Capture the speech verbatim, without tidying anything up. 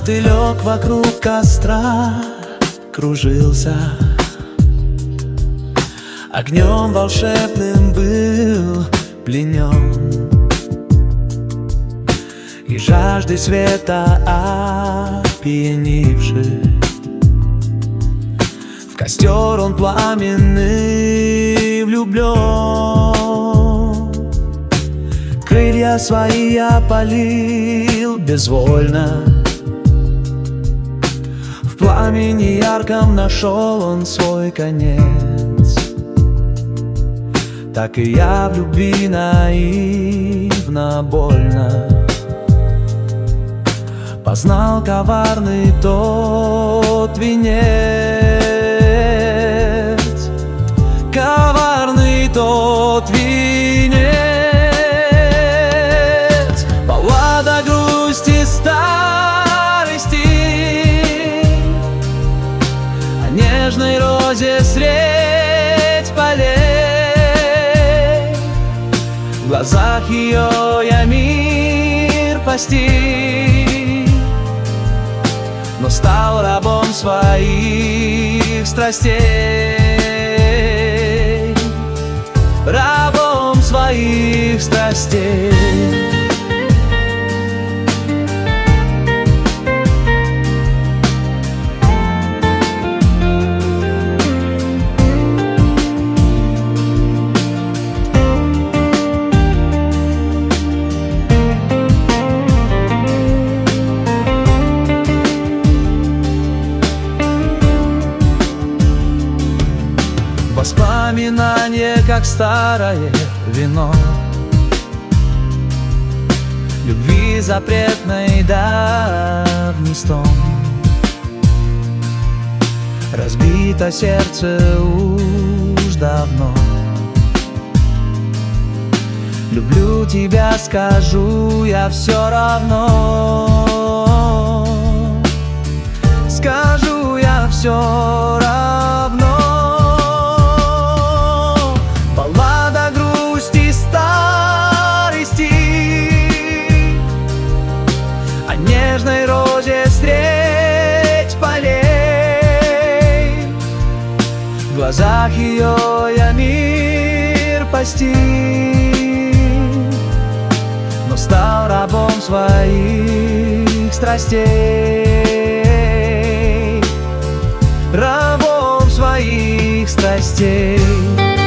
Мотылек вокруг костра кружился, огнем волшебным был пленен, и жаждой света опьянивший, в костер он пламенный влюблен. Крылья свои опалил безвольно, в пламени ярком нашел он свой конец. Так и я в любви наивно больно познал коварный тот венец, коварный тот венец. Баллада грусти старости, о нежной розе средь полей. В глазах ее я мир постиг, но стал рабом своих страстей, рабом своих страстей. Воспоминание, как старое вино, любви запретной давний стон. Разбито сердце уж давно. Люблю тебя, скажу я все равно. Скажу я все равно. Нежной розе средь полей, в глазах ее я мир постиг, но стал рабом своих страстей, рабом своих страстей.